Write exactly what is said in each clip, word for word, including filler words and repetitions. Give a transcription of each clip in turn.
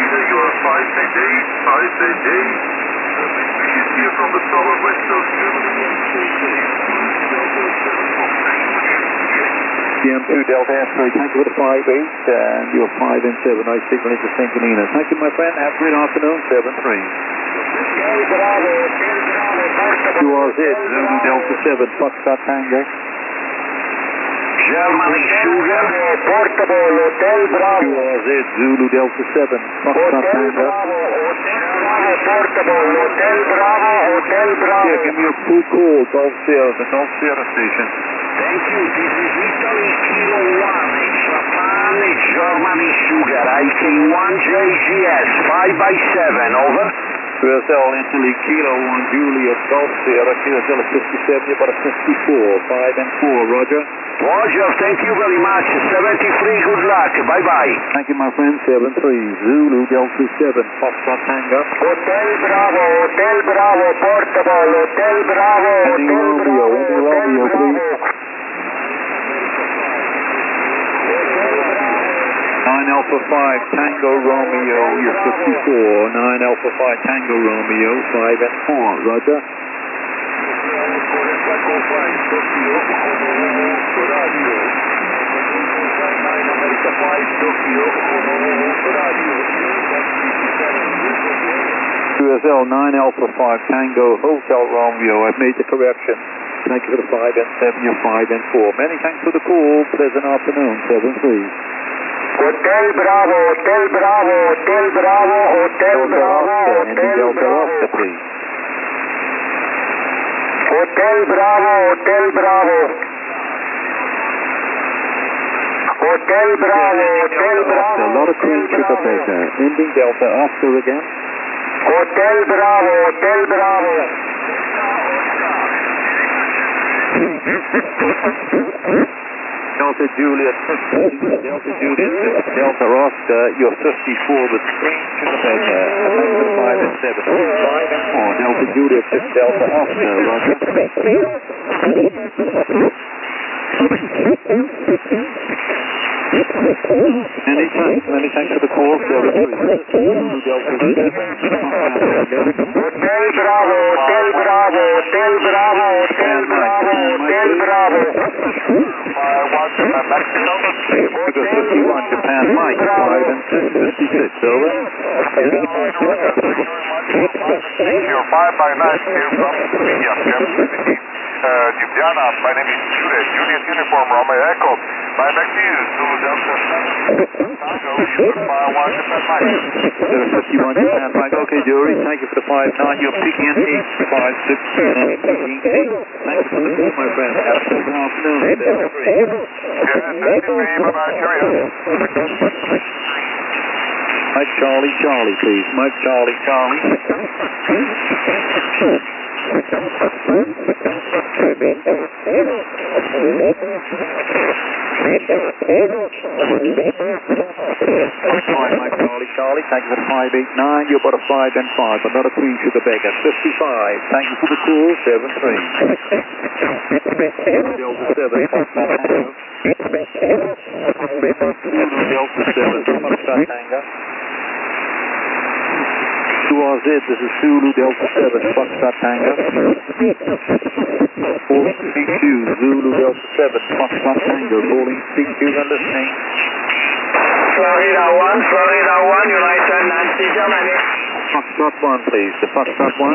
you are five Z J, five Z J. We is here from the tower west of Germany. C M two Delta X-ray, thank you for the five eight, and you're five and seven, nice signal into Saint Galena. Thank you, my friend, have a great afternoon, seven three. Q R Z, Zulu Delta seven, Foxtrot Tango. Germany Sugar, Portable Hotel Bravo. Q R Z, Zulu Delta seven, Foxtrot Tango. Portable Hotel Bravo, Hotel Bravo. Yeah, give me a full call, Golf Sierra, the Golf Sierra station. Thank you, this is Italy Kilo one, Japan, Germany Sugar, I K one J G S, five by seven, over. Q S L Italy Kilo one Juliet Golf Sierra, Q S L fifty-seven, you're about a fifty-four, five and four, Roger. Roger, thank you very much, seventy-three, good luck, bye-bye. Thank you, my friend, seven three, Zulu Delta seven, Foxtrot Tango. Hotel Bravo, Hotel Bravo, Portable, Hotel Bravo, Andy Hotel Romeo, Bravo, Andy Hotel Romeo, Bravo. please. nine Alpha five, Tango Romeo, you're fifty-four, nine Alpha five, Tango Romeo, five and four, Roger. Q S L nine Alpha five, Tango Hotel Romeo, I've made the correction. Thank you for the five and seven, you're five and four. Many thanks for the call, pleasant afternoon, seven three. Hotel Bravo, Hotel Bravo, Hotel Bravo, Hotel Bravo, Hotel Bravo. Please. Hotel Bravo, Hotel Bravo. Hotel Bravo, Hotel Bravo. A lot of Queen Sugar Baker. Ending Delta Oscar again. Hotel Bravo, Hotel Bravo. Delta Juliet, Delta Juliet, Delta Oscar, you're fifty-four with Queen Sugar Baker. five and seven, five and four, Delta Juliet, Delta Oscar, Roger. Many thanks, many thanks for the call, seven three. Delta Hotel Bravo, Hotel Bravo, Hotel Bravo, Hotel Bravo, Hotel Bravo. Sugar fifty-one, Japan Mike, five and six, fifty-six, over. You're five by nine here from uh, Ljubljana. My name is Juliet, Juliet Uniform, Romeo Echo. Bye back to you, Zulu Delta seven, Tango, Sugar five one, Japan Mike. Sugar fifty-one, Japan Mike, okay, Jury, thank you for the five nine, you're peaking at eight, five six, and peaking eight. Thank you for the call, my friend. Have a good afternoon. Yeah, thank you, bye-bye, cheerio. Mike Charlie, Charlie, please. Mike Charlie, Charlie. Fine, Mike Charlie, Charlie. Thank you for the five eight nine. You're about a five and five. Another Queen Sugar Baker. fifty-five. Thank you for the call. seven three. Delta seven. Delta seven. Foxtrot Tango. Q R Z, this is Zulu Delta seven, Foxtrot Tango. Calling C Q, Zulu Delta seven, Foxtrot Tango. Calling C Q, and listening. Florida one, Florida one, United Nancy, Germany. Foxtrot one, please. The Foxtrot one.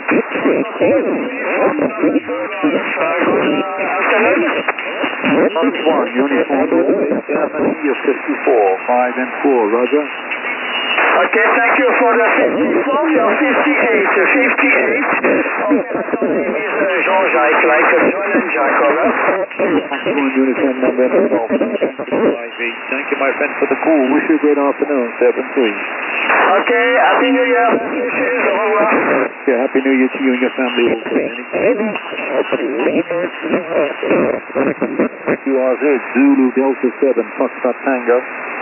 Fox one, Uniform, Germany, you're fifty-four, five and four, Roger. Okay, thank you for the fifty-four, you're fifty-eight, fifty-eight. My name is uh, Jean-Jacques, like a John and Jack, over. Fox one, Uniform, November, Golf. five eight. Thank you, my friend, for the call. Wish you a great afternoon, seven three. Okay, Happy New Year. Au revoir. Yeah, Happy New Year to you and your family also. Q R Z, Zulu Delta seven, Foxtrot Tango.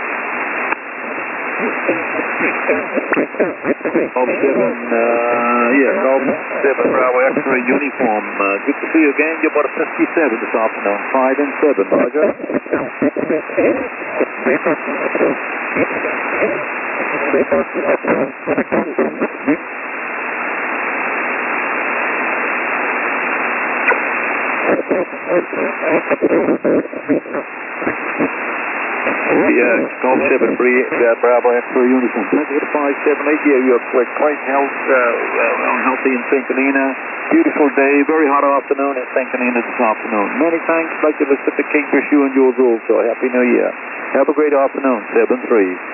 Golf seven, uh, yeah, Golf seven, Bravo X-ray uniform. Uh, good to see you again. You're about a fifty-seven this afternoon. five and seven, Roger. Yeah, Golf seven three, uh, Bravo X-ray Uniform. eight five seven eight, yeah, you're quite, quite health, uh, well, healthy in Saint Helena. Beautiful day, very hot afternoon in Saint Helena this afternoon. Many thanks, like the Pacific Kingfish, you and yours also. Happy New Year. Have a great afternoon, seven three.